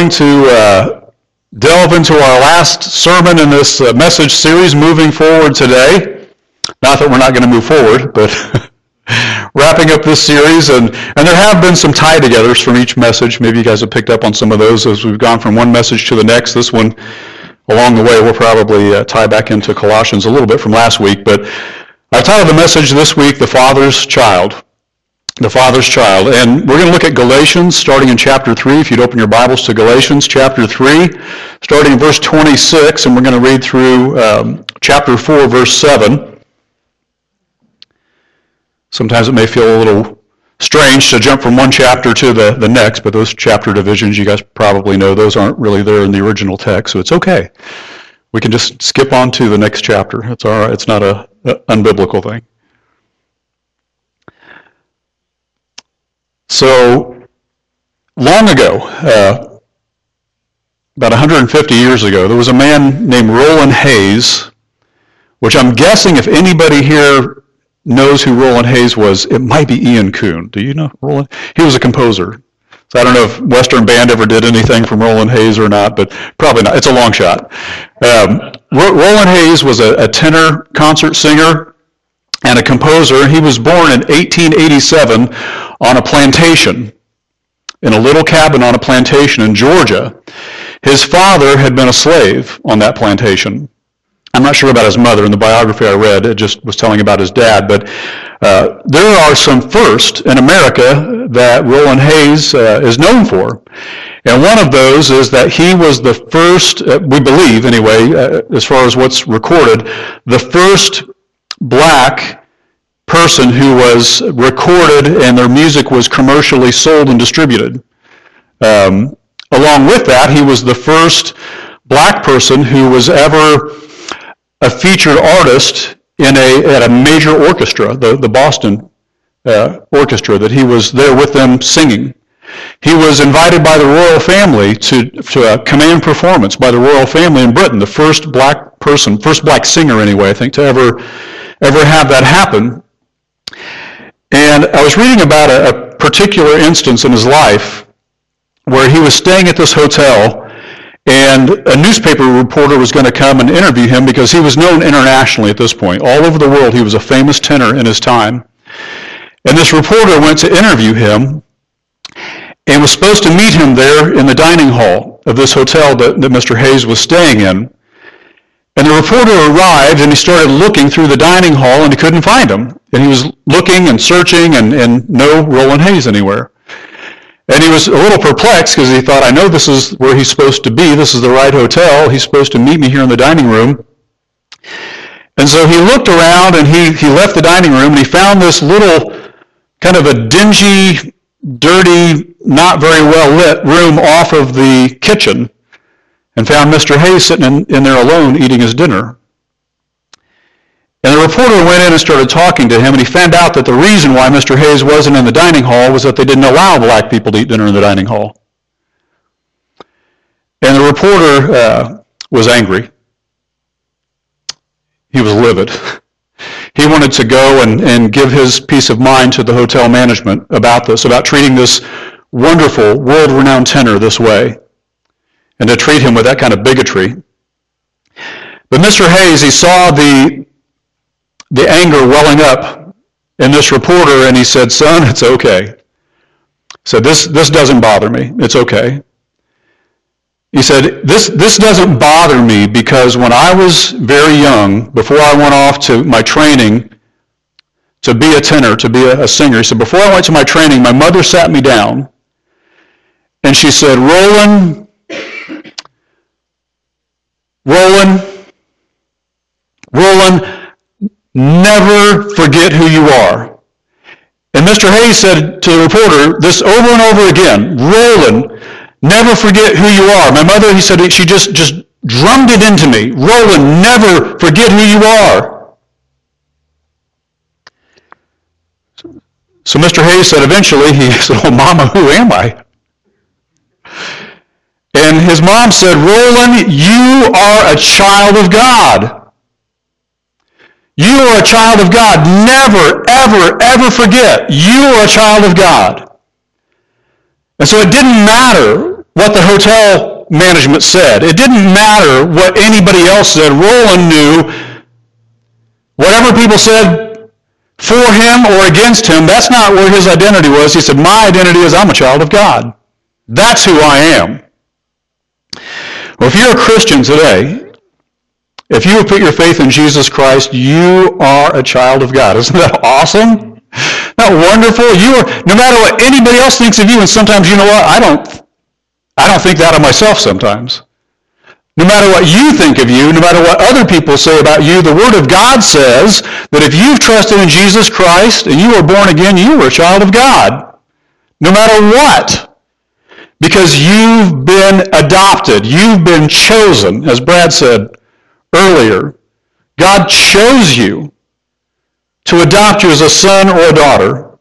going to delve into our last sermon in this message series moving forward today. Not that we're not going to move forward, but wrapping up this series. And there have been some tie-togethers from each message. Maybe you guys have picked up on some of those as we've gone from one message to the next. This one, along the way, we'll probably tie back into Colossians a little bit from last week. But I titled the message this week, The Father's Child. The Father's Child. And we're going to look at Galatians, starting in chapter 3. If you'd open your Bibles to Galatians chapter 3, starting in verse 26, and we're going to read through chapter 4, verse 7. Sometimes it may feel a little strange to jump from one chapter to the next, but those chapter divisions, you guys probably know, those aren't really there in the original text, so it's okay. We can just skip on to the next chapter. It's all right. It's not an unbiblical thing. So, long ago, about 150 years ago, there was a man named Roland Hayes, which I'm guessing if anybody here knows who Roland Hayes was, it might be Ian Kuhn. Do you know Roland? He was a composer. So I don't know if Western Band ever did anything from Roland Hayes or not, but probably not. It's a long shot. Roland Hayes was a tenor concert singer and a composer. He was born in 1887 on a plantation, in a little cabin on a plantation in Georgia. His father had been a slave on that plantation. I'm not sure about his mother. In the biography I read, it just was telling about his dad. But there are some firsts in America that Roland Hayes is known for. And one of those is that he was the first, we believe anyway, as far as what's recorded, the first black person who was recorded and their music was commercially sold and distributed. Along with that, he was the first black person who was ever a featured artist at a major orchestra, the Boston Orchestra, that he was there with them singing. He was invited by the royal family to a command performance by the royal family in Britain, the first black person, first black singer anyway, I think, to ever have that happen. And I was reading about a particular instance in his life where he was staying at this hotel, and a newspaper reporter was going to come and interview him because he was known internationally at this point. All over the world, he was a famous tenor in his time. And this reporter went to interview him and was supposed to meet him there in the dining hall of this hotel that Mr. Hayes was staying in. And the reporter arrived, and he started looking through the dining hall, and he couldn't find him. And he was looking and searching, and no Roland Hayes anywhere. And he was a little perplexed because he thought, I know this is where he's supposed to be. This is the right hotel. He's supposed to meet me here in the dining room. And so he looked around, and he left the dining room, and he found this little kind of a dingy, dirty, not very well lit room off of the kitchen, and found Mr. Hayes sitting in there alone eating his dinner. And the reporter went in and started talking to him, and he found out that the reason why Mr. Hayes wasn't in the dining hall was that they didn't allow black people to eat dinner in the dining hall. And the reporter was angry. He was livid. He wanted to go and give his peace of mind to the hotel management about this, about treating this wonderful, world-renowned tenor this way, and to treat him with that kind of bigotry. But Mr. Hayes, he saw the anger welling up in this reporter, and he said, son, it's okay. He said, this doesn't bother me. It's okay. He said, this doesn't bother me because when I was very young, before I went off to my training to be a tenor, to be a singer, he said, before I went to my training, my mother sat me down, and she said, Roland, never forget who you are. And Mr. Hayes said to the reporter this over and over again, Roland, never forget who you are. My mother, he said, she just drummed it into me. Roland, never forget who you are. So Mr. Hayes said eventually, he said, oh, Mama, who am I? And his mom said, Roland, you are a child of God. You are a child of God. Never, ever, ever forget. You are a child of God. And so it didn't matter what the hotel management said. It didn't matter what anybody else said. Roland knew whatever people said for him or against him, that's not where his identity was. He said, my identity is I'm a child of God. That's who I am. Well, if you're a Christian today, if you have put your faith in Jesus Christ, you are a child of God. Isn't that awesome? Isn't that wonderful? You are, no matter what anybody else thinks of you, and sometimes, you know what, I don't think that of myself sometimes. No matter what you think of you, no matter what other people say about you, the Word of God says that if you've trusted in Jesus Christ and you are born again, you are a child of God. No matter what. Because you've been adopted. You've been chosen, as Brad said earlier. God chose you to adopt you as a son or a daughter.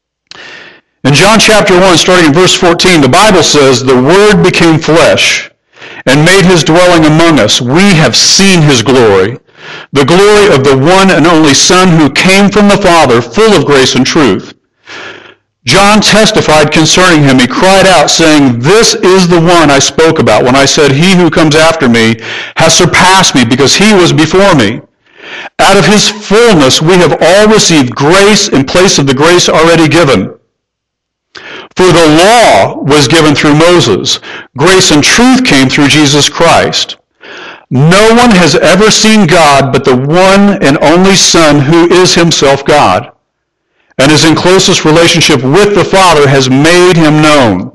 In John chapter 1, starting in verse 14, the Bible says, the Word became flesh and made his dwelling among us. We have seen his glory, the glory of the one and only Son who came from the Father, full of grace and truth. John testified concerning him. He cried out, saying, this is the one I spoke about when I said, he who comes after me has surpassed me because he was before me. Out of his fullness we have all received grace in place of the grace already given. For the law was given through Moses. Grace and truth came through Jesus Christ. No one has ever seen God but the one and only Son who is himself God, and is in closest relationship with the Father, has made him known.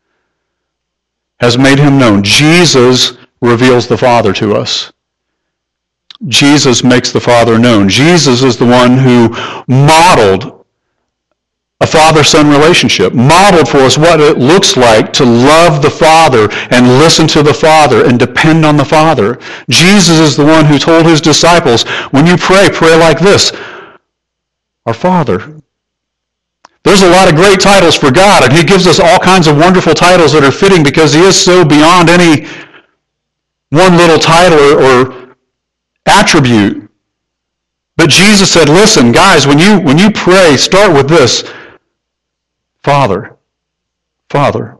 Has made him known. Jesus reveals the Father to us. Jesus makes the Father known. Jesus is the one who modeled a father-son relationship, modeled for us what it looks like to love the Father and listen to the Father and depend on the Father. Jesus is the one who told his disciples, when you pray, pray like this, our Father. There's a lot of great titles for God, and he gives us all kinds of wonderful titles that are fitting because he is so beyond any one little title or attribute. But Jesus said, listen, guys, when you pray, start with this, Father, Father.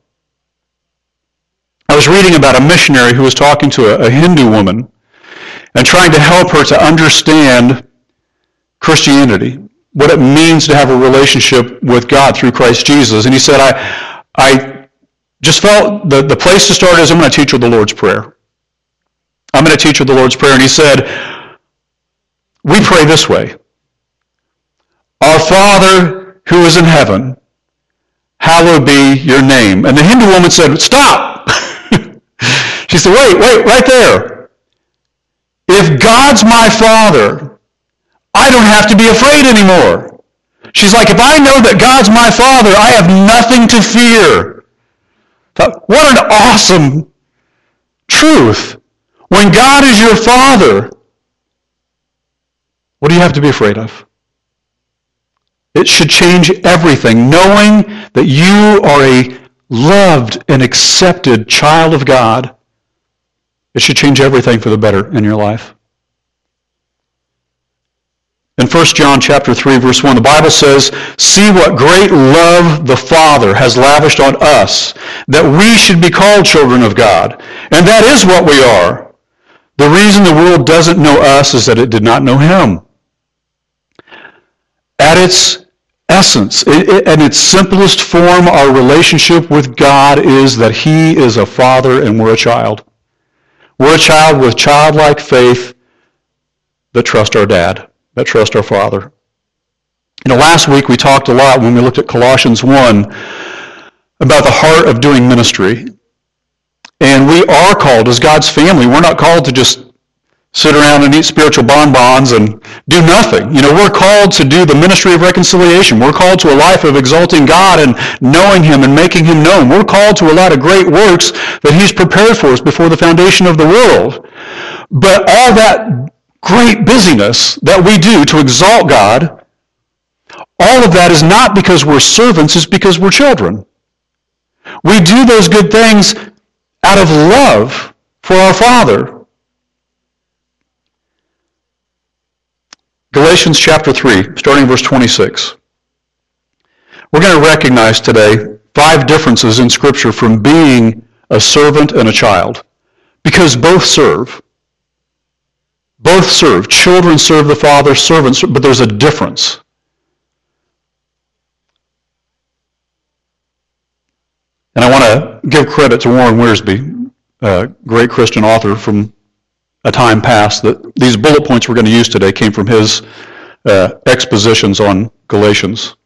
I was reading about a missionary who was talking to a Hindu woman and trying to help her to understand Christianity, what it means to have a relationship with God through Christ Jesus. And he said, I just felt the place to start is I'm going to teach her the Lord's Prayer. I'm going to teach her the Lord's Prayer. And he said, we pray this way. Our Father who is in heaven, hallowed be your name. And the Hindu woman said, stop. She said, wait, right there. If God's my Father, I don't have to be afraid anymore. She's like, if I know that God's my Father, I have nothing to fear. What an awesome truth. When God is your Father, what do you have to be afraid of? It should change everything, knowing that you are a loved and accepted child of God. It should change everything for the better in your life. In 1 John chapter 3, verse 1, the Bible says, see what great love the Father has lavished on us, that we should be called children of God. And that is what we are. The reason the world doesn't know us is that it did not know him. At its essence, in its simplest form, our relationship with God is that he is a father and we're a child. We're a child with childlike faith that trust our dad, that trust our Father. You know, last week we talked a lot when we looked at Colossians 1 about the heart of doing ministry. And we are called as God's family. We're not called to just sit around and eat spiritual bonbons and do nothing. You know, we're called to do the ministry of reconciliation. We're called to a life of exalting God and knowing him and making him known. We're called to a lot of great works that he's prepared for us before the foundation of the world. But all that great busyness that we do to exalt God, all of that is not because we're servants, it's because we're children. We do those good things out of love for our Father. Galatians chapter 3, starting verse 26. We're going to recognize today 5 differences in Scripture from being a servant and a child, because both serve. Both serve. Children serve the Father, servants, but there's a difference. And I want to give credit to Warren Wiersbe, a great Christian author from a time past, that these bullet points we're going to use today came from his expositions on Galatians.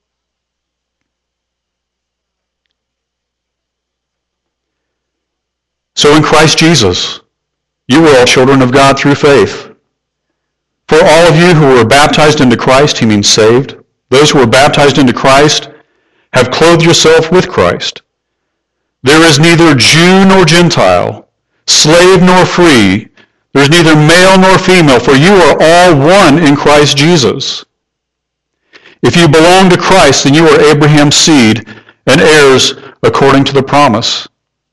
So in Christ Jesus, you were all children of God through faith. For all of you who were baptized into Christ, he means saved. Those who were baptized into Christ have clothed yourself with Christ. There is neither Jew nor Gentile, slave nor free. There is neither male nor female, for you are all one in Christ Jesus. If you belong to Christ, then you are Abraham's seed and heirs according to the promise.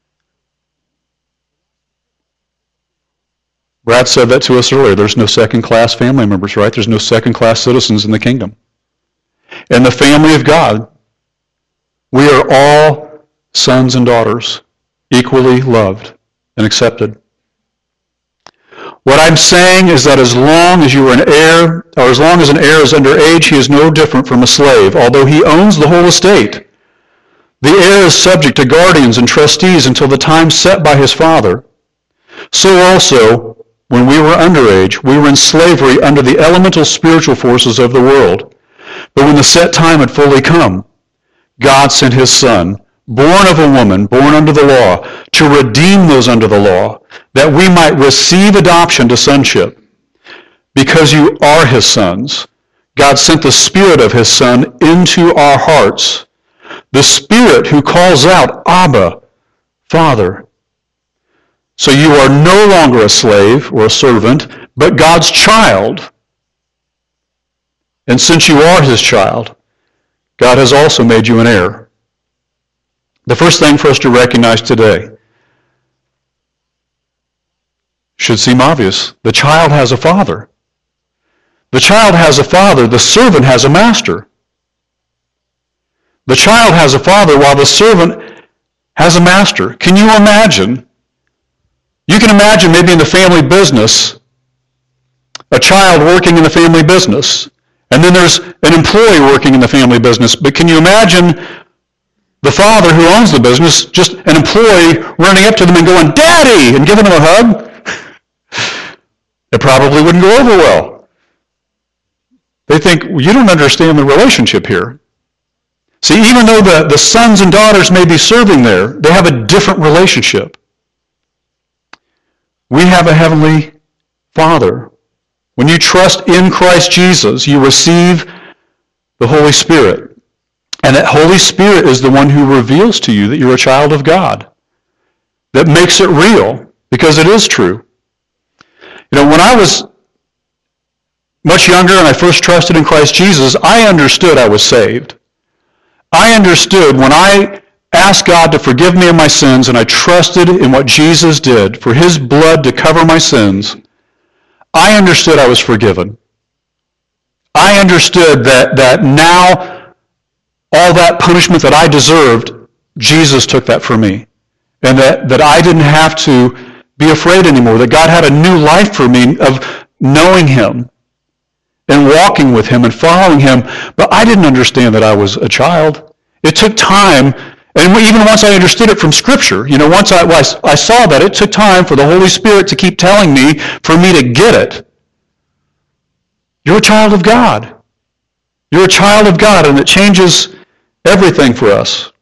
Brad said that to us earlier. There's no second-class family members, right? There's no second-class citizens in the kingdom. In the family of God, we are all sons and daughters, equally loved and accepted. What I'm saying is that as long as you are an heir, or as long as an heir is under age, he is no different from a slave, although he owns the whole estate. The heir is subject to guardians and trustees until the time set by his father. So also, when we were underage, we were in slavery under the elemental spiritual forces of the world. But when the set time had fully come, God sent his Son, born of a woman, born under the law, to redeem those under the law, that we might receive adoption to sonship. Because you are his sons, God sent the Spirit of his Son into our hearts, the Spirit who calls out, Abba, Father. So you are no longer a slave or a servant, but God's child. And since you are his child, God has also made you an heir. The first thing for us to recognize today should seem obvious. The child has a father. The child has a father. The servant has a master. The child has a father while the servant has a master. Can you imagine? You can imagine maybe in the family business, a child working in the family business, and then there's an employee working in the family business. But can you imagine the father who owns the business, just an employee running up to them and going, Daddy, and giving them a hug? It probably wouldn't go over well. They think, well, you don't understand the relationship here. See, even though the sons and daughters may be serving there, they have a different relationship. We have a heavenly Father. When you trust in Christ Jesus, you receive the Holy Spirit. And that Holy Spirit is the one who reveals to you that you're a child of God. That makes it real, because it is true. You know, when I was much younger and I first trusted in Christ Jesus, I understood I was saved. I understood when I asked God to forgive me of my sins and I trusted in what Jesus did for his blood to cover my sins, I understood I was forgiven. I understood that now all that punishment that I deserved, Jesus took that for me. And that I didn't have to be afraid anymore, that God had a new life for me of knowing him and walking with him and following him. But I didn't understand that I was a child. It took time, and even once I understood it from Scripture, once I saw that, it took time for the Holy Spirit to keep telling me, for me to get it. You're a child of God. You're a child of God, and it changes everything for us.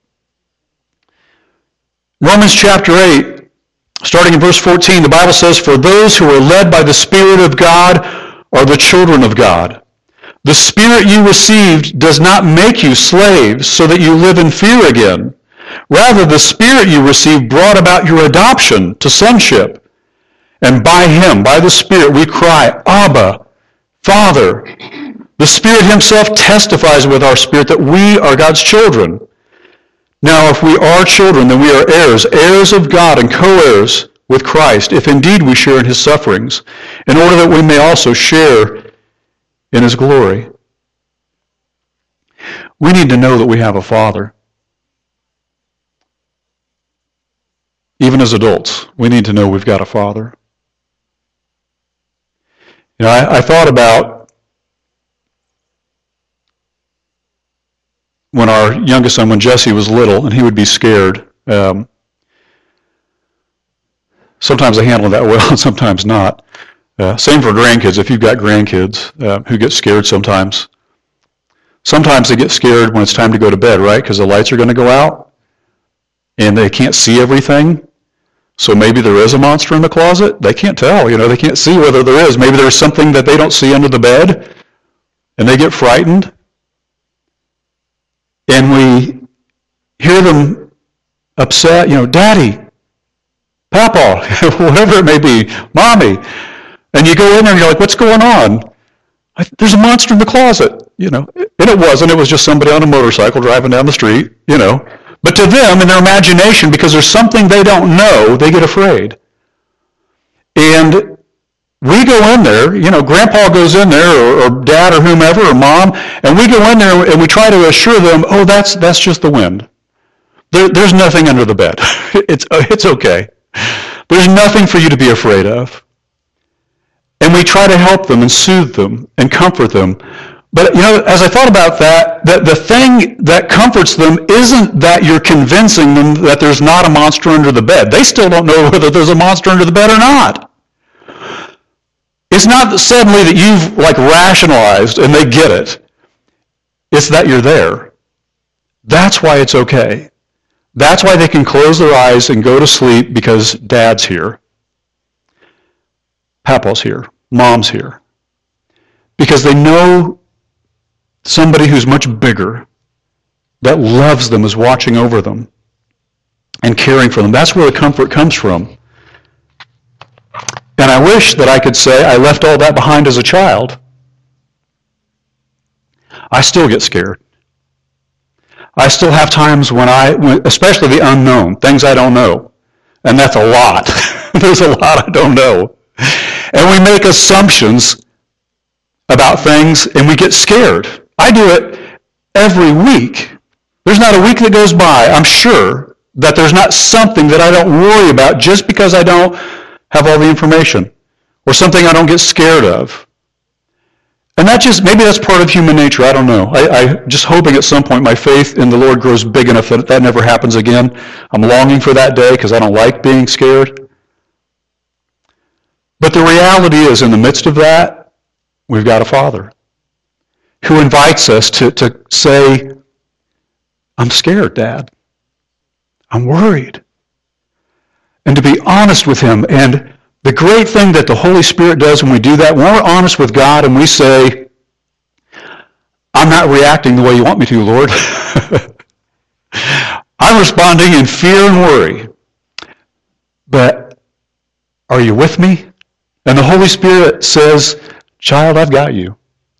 Romans chapter 8, starting in verse 14, the Bible says, For those who are led by the Spirit of God are the children of God. The Spirit you received does not make you slaves so that you live in fear again. Rather, the Spirit you received brought about your adoption to sonship. And by him, by the Spirit, we cry, Abba, Father. The Spirit himself testifies with our spirit that we are God's children. Now, if we are children, then we are heirs, heirs of God and co-heirs with Christ, if indeed we share in his sufferings, in order that we may also share in his glory. We need to know that we have a Father. even as adults, we need to know we've got a Father. You know, I thought about when our youngest son, when Jesse was little, and he would be scared. Sometimes I handle that well, and sometimes not. Same for grandkids. If you've got grandkids who get scared sometimes. Sometimes they get scared when it's time to go to bed, right? Because the lights are going to go out, and they can't see everything. So maybe there is a monster in the closet. They can't tell, you know. They can't see whether there is. Maybe there's something that they don't see under the bed, and they get frightened. And we hear them upset, you know, Daddy, Papa, whatever it may be, Mommy. And you go in there and you're like, what's going on? There's a monster in the closet, you know. And it wasn't. It was just somebody on a motorcycle driving down the street, you know. But to them, in their imagination, because there's something they don't know, they get afraid. And we go in there, you know, Grandpa goes in there, or Dad, or whomever, or Mom, and we go in there and we try to assure them, oh, that's just the wind. There's nothing under the bed. It's okay. There's nothing for you to be afraid of. And we try to help them and soothe them and comfort them. But, you know, as I thought about that the thing that comforts them isn't that you're convincing them that there's not a monster under the bed. They still don't know whether there's a monster under the bed or not. It's not suddenly that you've, like, rationalized and they get it. It's that you're there. That's why it's okay. That's why they can close their eyes and go to sleep, because Dad's here. Papa's here. Mom's here. Because they know somebody who's much bigger, that loves them, is watching over them and caring for them. That's where the comfort comes from. And I wish that I could say I left all that behind as a child. I still get scared. I still have times when especially the unknown, things I don't know. And that's a lot. There's a lot I don't know. And we make assumptions about things, and we get scared. I do it every week. There's not a week that goes by, I'm sure, that there's not something that I don't worry about just because I don't have all the information, or something I don't get scared of. And maybe that's part of human nature, I don't know. I'm just hoping at some point my faith in the Lord grows big enough that that never happens again. I'm longing for that day because I don't like being scared. But the reality is, in the midst of that, we've got a Father who invites us to say, I'm scared, Dad. I'm worried. And to be honest with him. And the great thing that the Holy Spirit does when we do that, when we're honest with God and we say, I'm not reacting the way you want me to, Lord. I'm responding in fear and worry. But are you with me? And the Holy Spirit says, child, I've got you.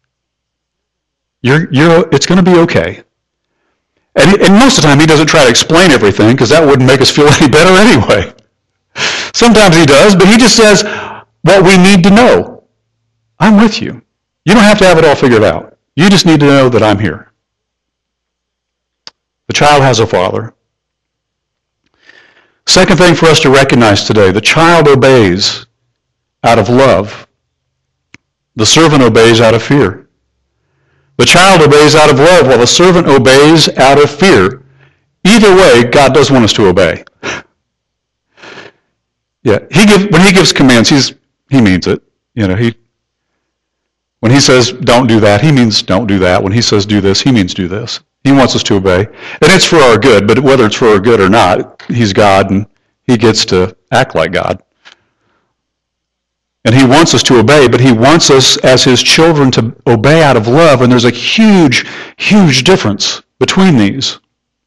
It's going to be okay. And most of the time he doesn't try to explain everything, because that wouldn't make us feel any better anyway. Sometimes he does, but he just says what we need to know. I'm with you. You don't have to have it all figured out. You just need to know that I'm here. The child has a father. Second thing for us to recognize today, the child obeys out of love. The servant obeys out of fear. The child obeys out of love, while the servant obeys out of fear. Either way, God does want us to obey. Yeah, when he gives commands, he means it. You know, when he says don't do that, he means don't do that. When he says do this, he means do this. He wants us to obey. And it's for our good, but whether it's for our good or not, he's God and he gets to act like God. And he wants us to obey, but he wants us as his children to obey out of love, and there's a huge, huge difference between these.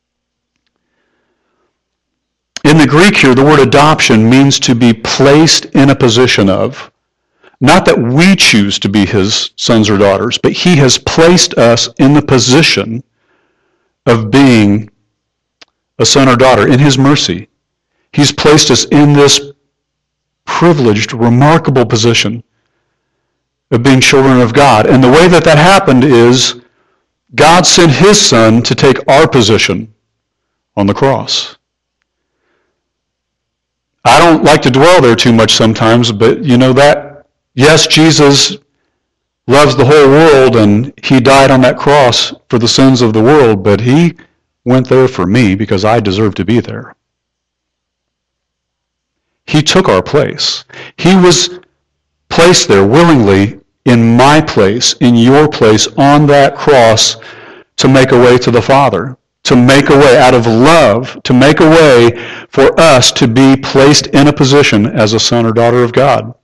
In the Greek here, the word adoption means to be placed in a position of. Not that we choose to be his sons or daughters, but he has placed us in the position of being a son or daughter in his mercy. He's placed us in this privileged, remarkable position of being children of God. And the way that happened is God sent his son to take our position on the cross. I don't like to dwell there too much sometimes, but you know that, yes, Jesus loves the whole world, and he died on that cross for the sins of the world, but he went there for me because I deserve to be there. He took our place. He was placed there willingly in my place, in your place, on that cross to make a way to the Father, to make a way out of love, to make a way for us to be placed in a position as a son or daughter of God.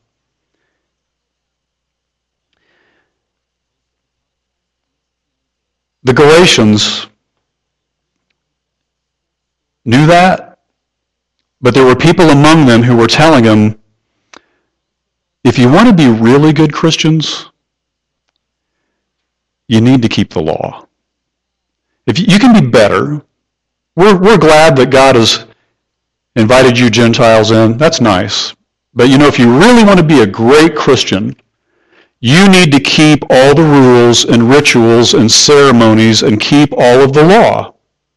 The Galatians knew that, but there were people among them who were telling them, if you want to be really good Christians, you need to keep the law. If you can be better, we're glad that God has invited you Gentiles in. That's nice. But you know, if you really want to be a great Christian, you need to keep all the rules and rituals and ceremonies and keep all of the law.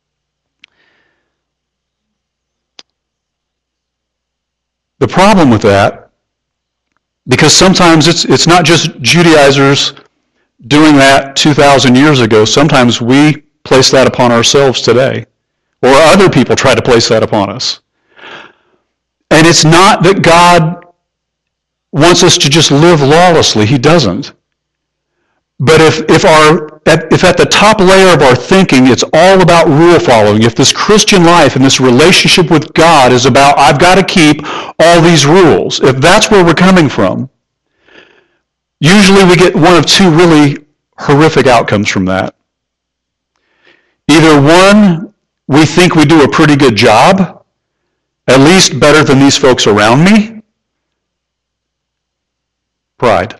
The problem with that, because sometimes it's not just Judaizers doing that 2,000 years ago. Sometimes we place that upon ourselves today, or other people try to place that upon us. And it's not that God wants us to just live lawlessly. He doesn't. But if at the top layer of our thinking it's all about rule following, if this Christian life and this relationship with God is about, I've got to keep all these rules, if that's where we're coming from, usually we get one of two really horrific outcomes from that. Either one, we think we do a pretty good job, at least better than these folks around me. Pride.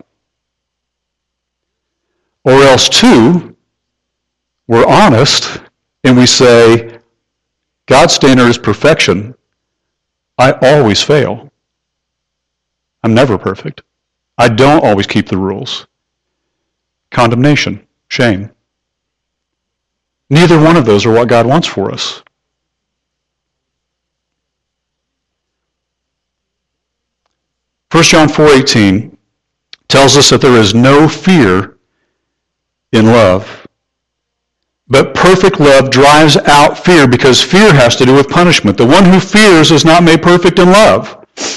Or else two, we're honest and we say, God's standard is perfection. I always fail. I'm never perfect. I don't always keep the rules. Condemnation, shame. Neither one of those are what God wants for us. First John 4:18 tells us that there is no fear in love. But perfect love drives out fear, because fear has to do with punishment. The one who fears is not made perfect in love.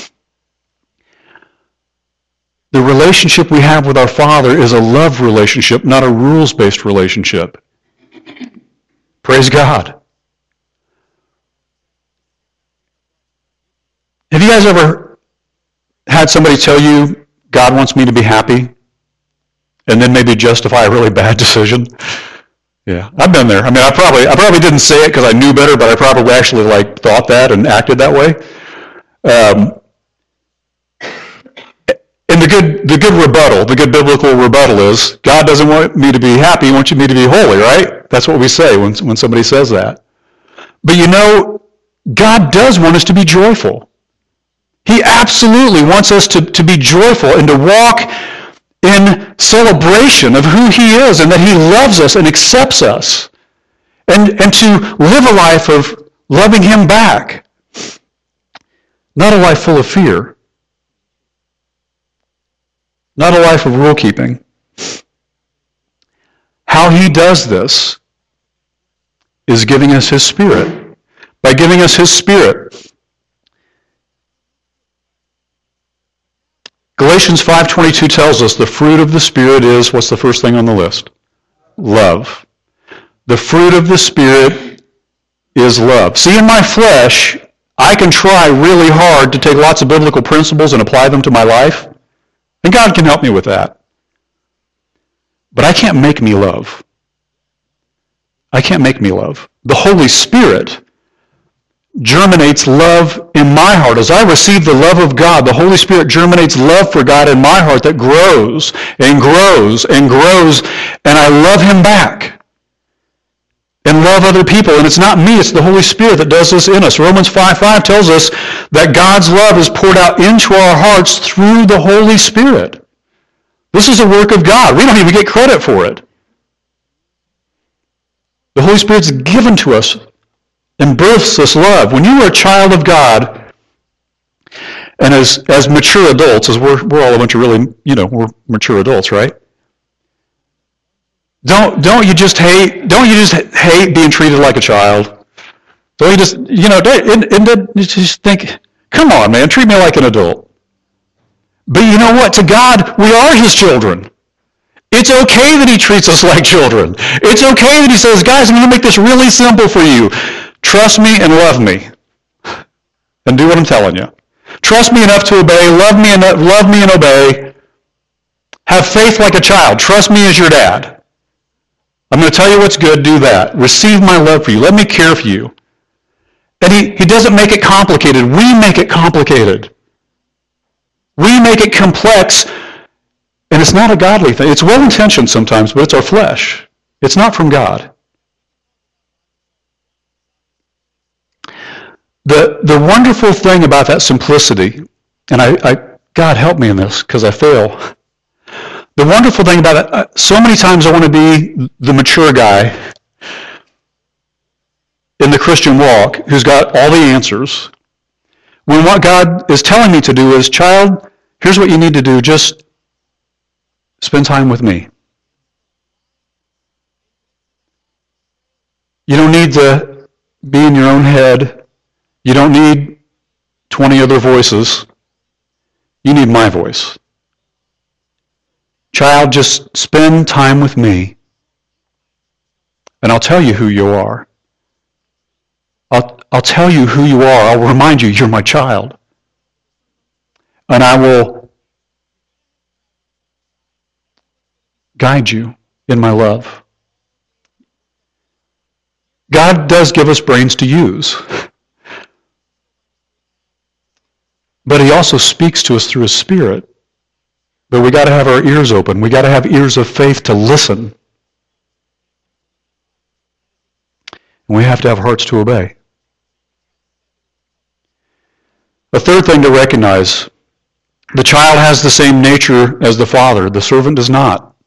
The relationship we have with our Father is a love relationship, not a rules-based relationship. Praise God. Have you guys ever had somebody tell you, God wants me to be happy, and then maybe justify a really bad decision? Yeah, I've been there. I mean, I probably didn't say it because I knew better, but I probably actually thought that and acted that way. And the good rebuttal, the good biblical rebuttal is, God doesn't want me to be happy, he wants me to be holy, right? That's what we say when somebody says that. But you know, God does want us to be joyful. He absolutely wants us to be joyful and to walk in celebration of who he is and that he loves us and accepts us. And to live a life of loving him back. Not a life full of fear. Not a life of rule keeping. How he does this is giving us his Spirit. By giving us his Spirit. Galatians 5:22 tells us the fruit of the Spirit is, what's the first thing on the list? Love. The fruit of the Spirit is love. See, in my flesh, I can try really hard to take lots of biblical principles and apply them to my life, and God can help me with that. But I can't make me love. I can't make me love. The Holy Spirit germinates love in my heart. As I receive the love of God, the Holy Spirit germinates love for God in my heart that grows and grows and grows, and I love him back and love other people. And it's not me, it's the Holy Spirit that does this in us. Romans 5:5 tells us that God's love is poured out into our hearts through the Holy Spirit. This is a work of God. We don't even get credit for it. The Holy Spirit's given to us and births this love. When you were a child of God, And as mature adults, as we're all a bunch of really, we're mature adults, right? Don't you just hate being treated like a child? Don't you just, you just think, come on, man, treat me like an adult. But you know what? To God, we are his children. It's okay that he treats us like children. It's okay that he says, guys, I'm going to make this really simple for you. Trust me and love me. And do what I'm telling you. Trust me enough to obey. Love me and obey. Have faith like a child. Trust me as your dad. I'm going to tell you what's good. Do that. Receive my love for you. Let me care for you. And he doesn't make it complicated. We make it complicated. We make it complex. And it's not a godly thing. It's well-intentioned sometimes, but it's our flesh. It's not from God. The wonderful thing about that simplicity, and God help me in this because I fail. The wonderful thing about it, so many times I want to be the mature guy in the Christian walk who's got all the answers, when what God is telling me to do is, child, here's what you need to do. Just spend time with me. You don't need to be in your own head. You don't need 20 other voices. You need my voice. Child, just spend time with me, and I'll tell you who you are. I'll tell you who you are. I'll remind you you're my child. And I will guide you in my love. God does give us brains to use. But he also speaks to us through his Spirit. But we got to have our ears open. We got to have ears of faith to listen. And we have to have hearts to obey. A third thing to recognize, the child has the same nature as the father. The servant does not.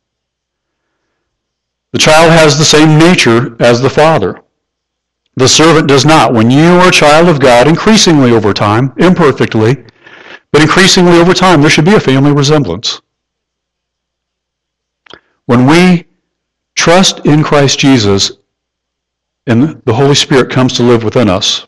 The child has the same nature as the father. The servant does not. When you are a child of God, increasingly over time, imperfectly, but increasingly over time, there should be a family resemblance. When we trust in Christ Jesus and the Holy Spirit comes to live within us,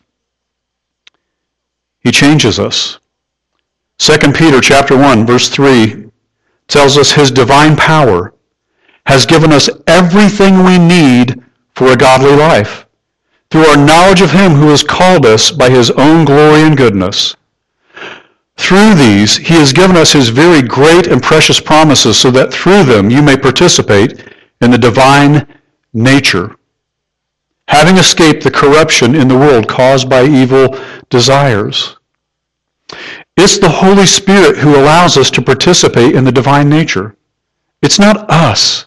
he changes us. 2 Peter chapter 1, verse 3 tells us his divine power has given us everything we need for a godly life through our knowledge of him who has called us by his own glory and goodness. Through these, he has given us his very great and precious promises so that through them you may participate in the divine nature, having escaped the corruption in the world caused by evil desires. It's the Holy Spirit who allows us to participate in the divine nature. It's not us.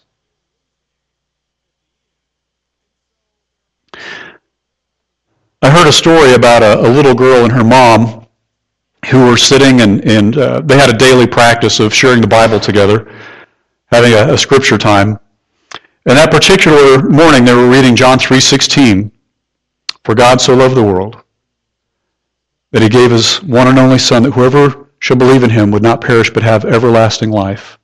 I heard a story about a little girl and her mom who were sitting and they had a daily practice of sharing the Bible together, having a scripture time. And that particular morning they were reading John 3:16, "For God so loved the world, that he gave his one and only Son, that whoever shall believe in him would not perish but have everlasting life."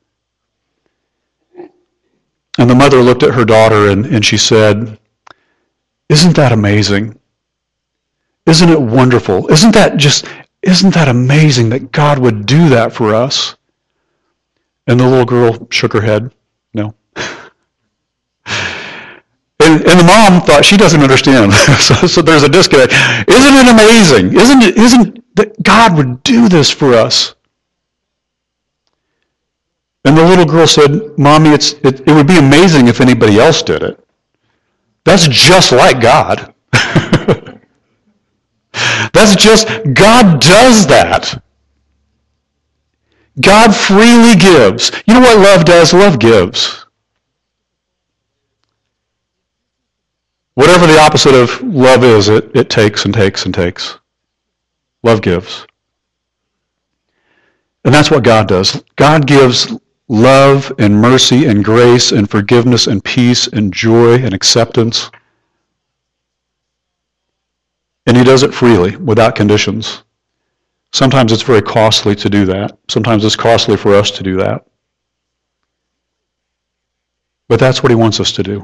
And the mother looked at her daughter and she said, "Isn't that amazing? Isn't it wonderful? Isn't that amazing that God would do that for us?" And the little girl shook her head, "No." And the mom thought, she doesn't understand. so there's a disconnect. Isn't it amazing? Isn't that God would do this for us? And the little girl said, "Mommy, it would be amazing if anybody else did it. That's just like God." God does that. God freely gives. You know what love does? Love gives. Whatever the opposite of love is, it takes and takes and takes. Love gives. And that's what God does. God gives love and mercy and grace and forgiveness and peace and joy and acceptance. And he does it freely, without conditions. Sometimes it's very costly to do that. Sometimes it's costly for us to do that. But that's what he wants us to do.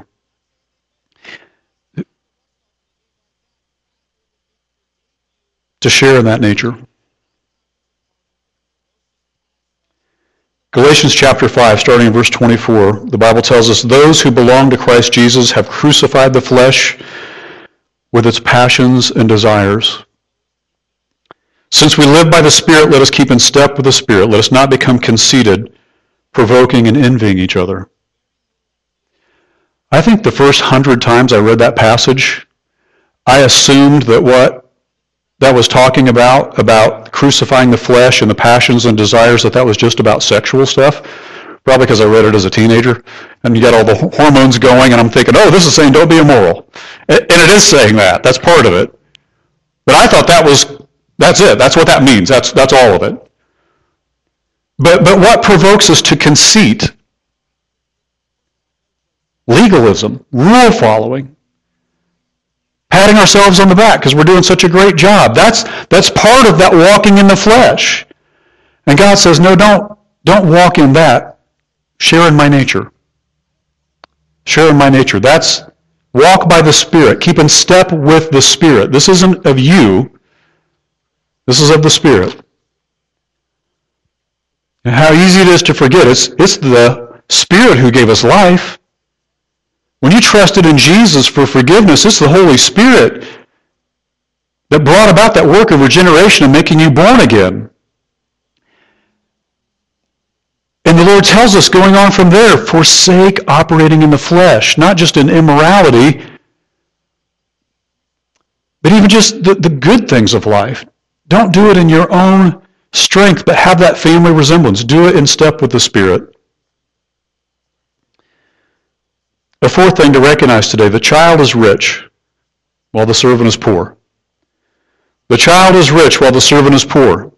To share in that nature. Galatians chapter 5, starting in verse 24, the Bible tells us, "Those who belong to Christ Jesus have crucified the flesh with its passions and desires. Since we live by the Spirit, let us keep in step with the Spirit. Let us not become conceited, provoking and envying each other." I think the first 100 times I read that passage, I assumed that what that was talking about crucifying the flesh and the passions and desires, that was just about sexual stuff. Probably because I read it as a teenager, and you got all the hormones going, and I'm thinking, oh, this is saying don't be immoral. And it is saying that. That's part of it. But I thought that's it. That's what that means. That's all of it. But what provokes us to conceit? Legalism, rule following, patting ourselves on the back because we're doing such a great job. That's part of that walking in the flesh. And God says, no, don't walk in that. Share in my nature. Share in my nature. That's walk by the Spirit. Keep in step with the Spirit. This isn't of you. This is of the Spirit. And how easy it is to forget. It's the Spirit who gave us life. When you trusted in Jesus for forgiveness, it's the Holy Spirit that brought about that work of regeneration and making you born again. And the Lord tells us, going on from there, forsake operating in the flesh, not just in immorality, but even just the good things of life. Don't do it in your own strength, but have that family resemblance. Do it in step with the Spirit. The fourth thing to recognize today, the child is rich while the servant is poor. The child is rich while the servant is poor.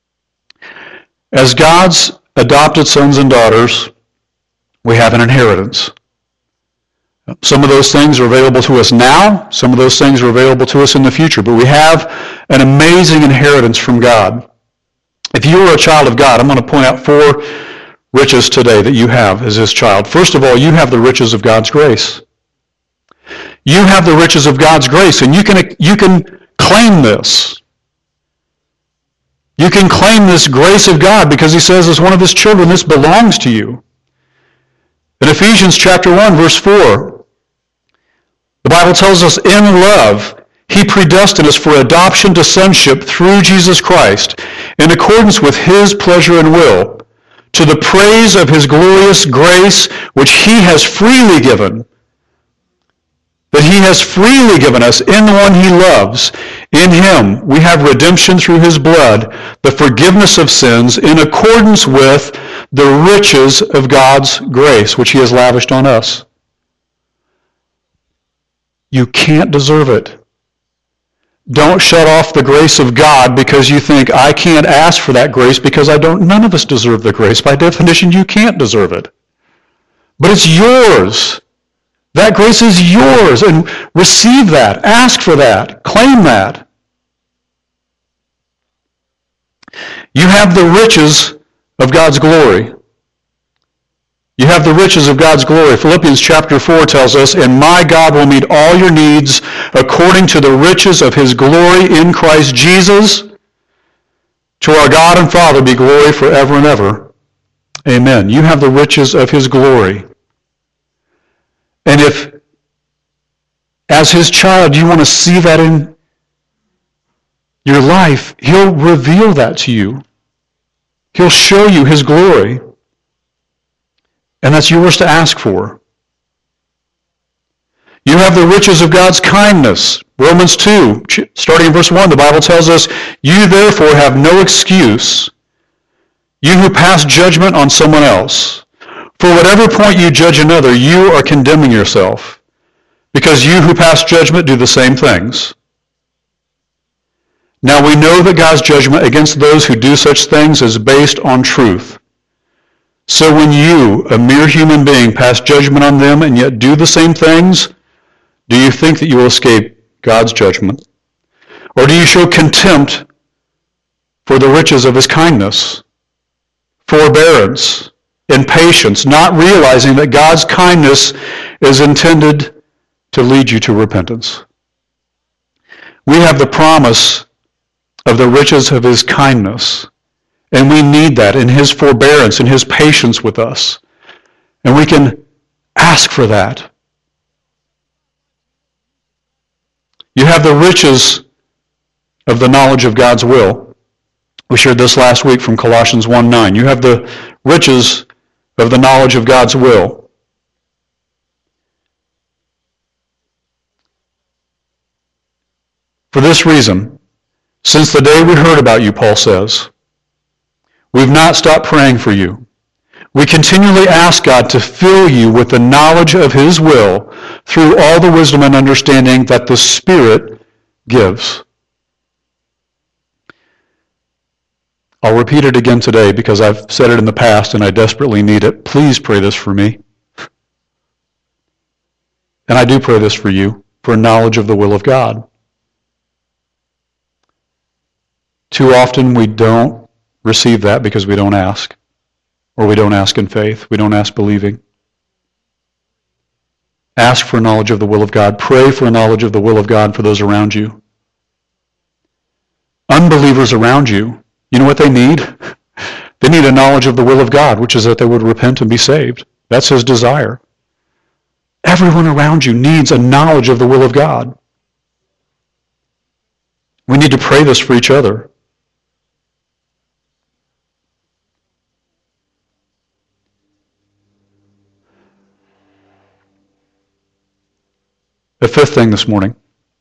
As God's adopted sons and daughters, we have an inheritance. Some of those things are available to us now. Some of those things are available to us in the future. But we have an amazing inheritance from God. If you are a child of God, I'm going to point out 4 riches today that you have as his child. First of all, you have the riches of God's grace. You have the riches of God's grace, and you can claim this. You can claim this grace of God because he says as one of his children, this belongs to you. In Ephesians chapter 1, verse 4, the Bible tells us, in love, he predestined us for adoption to sonship through Jesus Christ, in accordance with his pleasure and will, to the praise of his glorious grace, which he has freely given. That he has freely given us in the one he loves. In him we have redemption through his blood, the forgiveness of sins, in accordance with the riches of God's grace, which he has lavished on us. You can't deserve it. Don't shut off the grace of God because you think, I can't ask for that grace because none of us deserve the grace. By definition, you can't deserve it. But it's yours. That grace is yours, and receive that. Ask for that. Claim that. You have the riches of God's glory. You have the riches of God's glory. Philippians chapter 4 tells us, and my God will meet all your needs according to the riches of his glory in Christ Jesus. To our God and Father be glory forever and ever. Amen. You have the riches of his glory. And if, as his child, you want to see that in your life, he'll reveal that to you. He'll show you his glory. And that's yours to ask for. You have the riches of God's kindness. Romans 2, starting in verse 1, the Bible tells us, you therefore have no excuse, you who pass judgment on someone else. For whatever point you judge another, you are condemning yourself, because you who pass judgment do the same things. Now we know that God's judgment against those who do such things is based on truth. So when you, a mere human being, pass judgment on them and yet do the same things, do you think that you will escape God's judgment? Or do you show contempt for the riches of his kindness, forbearance, and patience, not realizing that God's kindness is intended to lead you to repentance. We have the promise of the riches of his kindness, and we need that in his forbearance and his patience with us. And we can ask for that. You have the riches of the knowledge of God's will. We shared this last week from Colossians 1:9. You have the riches of the knowledge of God's will. For this reason, since the day we heard about you, Paul says, we've not stopped praying for you. We continually ask God to fill you with the knowledge of his will through all the wisdom and understanding that the Spirit gives. I'll repeat it again today because I've said it in the past and I desperately need it. Please pray this for me. And I do pray this for you, for knowledge of the will of God. Too often we don't receive that because we don't ask. Or we don't ask in faith. We don't ask believing. Ask for knowledge of the will of God. Pray for knowledge of the will of God for those around you. Unbelievers around you, you know what they need? They need a knowledge of the will of God, which is that they would repent and be saved. That's his desire. Everyone around you needs a knowledge of the will of God. We need to pray this for each other. The fifth thing this morning.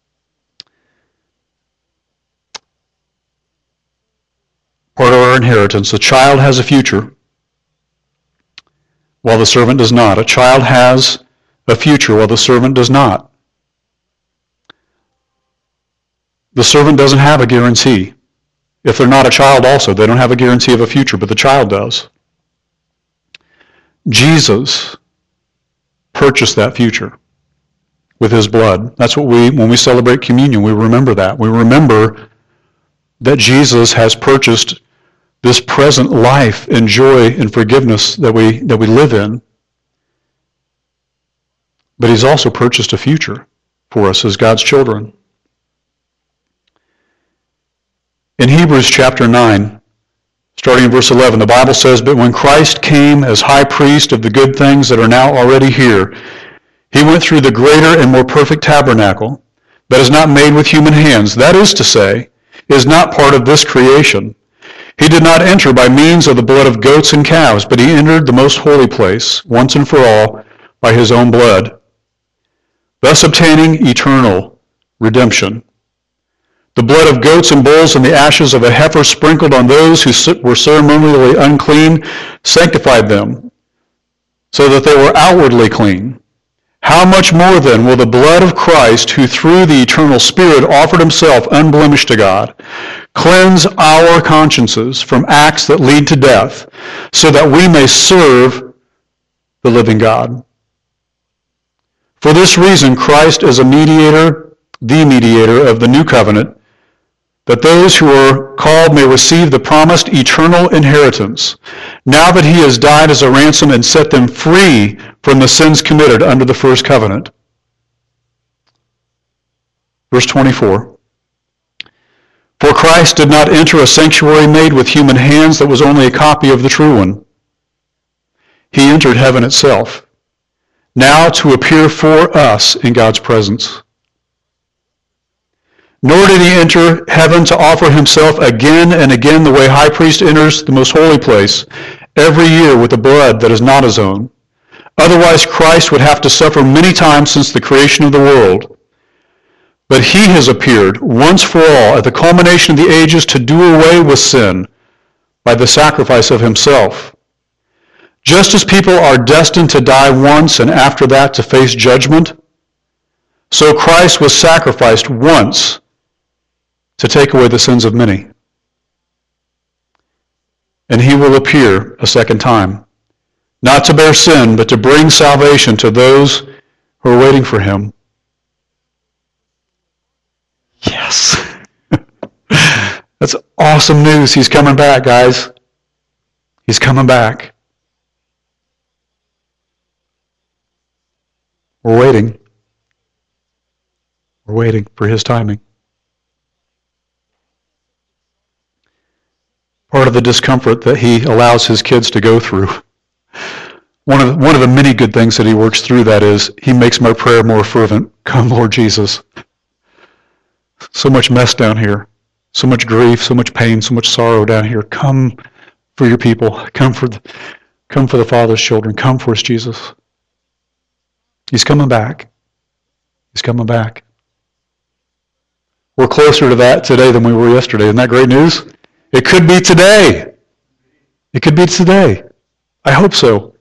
Part of our inheritance. A child has a future, while the servant does not. A child has a future, while the servant does not. The servant doesn't have a guarantee. If they're not a child also, they don't have a guarantee of a future, but the child does. Jesus purchased that future with his blood. That's what when we celebrate communion, we remember that. We remember that Jesus has purchased this present life and joy and forgiveness that we live in. But he's also purchased a future for us as God's children. In Hebrews chapter 9, starting in verse 11, the Bible says, "But when Christ came as high priest of the good things that are now already here, he went through the greater and more perfect tabernacle that is not made with human hands, that is to say, is not part of this creation. He did not enter by means of the blood of goats and calves, but he entered the most holy place, once and for all, by his own blood, thus obtaining eternal redemption. The blood of goats and bulls and the ashes of a heifer sprinkled on those who were ceremonially unclean sanctified them, so that they were outwardly clean. How much more then will the blood of Christ, who through the eternal Spirit offered himself unblemished to God, cleanse our consciences from acts that lead to death, so that we may serve the living God? For this reason, Christ is the mediator of the new covenant, that those who are called may receive the promised eternal inheritance, now that he has died as a ransom and set them free from the sins committed under the first covenant." Verse 24. "For Christ did not enter a sanctuary made with human hands that was only a copy of the true one. He entered heaven itself, now to appear for us in God's presence. Nor did he enter heaven to offer himself again and again the way high priest enters the most holy place every year with the blood that is not his own. Otherwise Christ would have to suffer many times since the creation of the world. But he has appeared once for all at the culmination of the ages to do away with sin by the sacrifice of himself. Just as people are destined to die once and after that to face judgment, so Christ was sacrificed once to take away the sins of many. And he will appear a second time, not to bear sin, but to bring salvation to those who are waiting for him." Yes. That's awesome news. He's coming back, guys. He's coming back. We're waiting. We're waiting for his timing. Part of the discomfort that he allows his kids to go through. One of the many good things that he works through that is he makes my prayer more fervent. Come, Lord Jesus. So much mess down here. So much grief, so much pain, so much sorrow down here. Come for your people. Come for the Father's children. Come for us, Jesus. He's coming back. He's coming back. We're closer to that today than we were yesterday. Isn't that great news? It could be today. It could be today. I hope so.